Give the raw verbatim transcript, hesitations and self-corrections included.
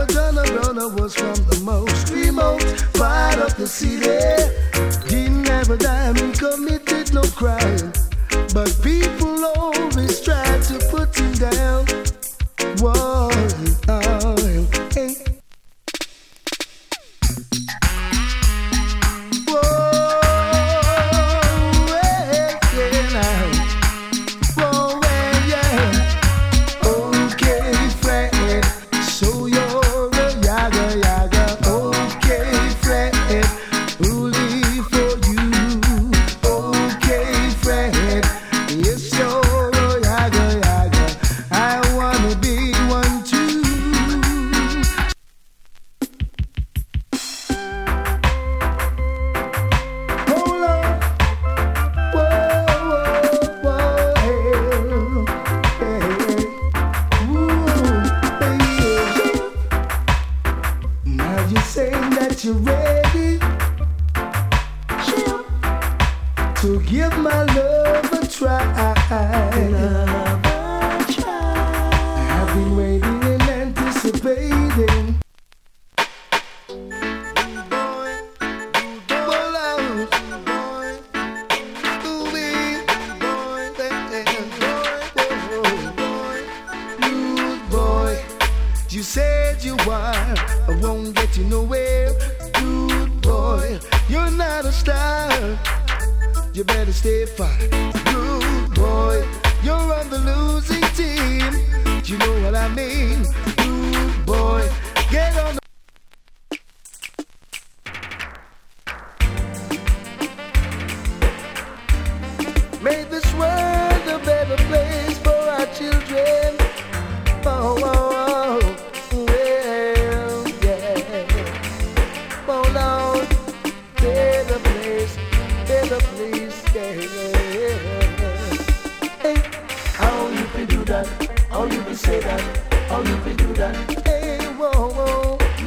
never turn around. I was from the most remote part of the city. Didn't have a dime and committed no crime, but people always try to put him down. Whoa, oh, hey. You better stay far. Good boy, you're on the losing team. You know what I mean? Good boy,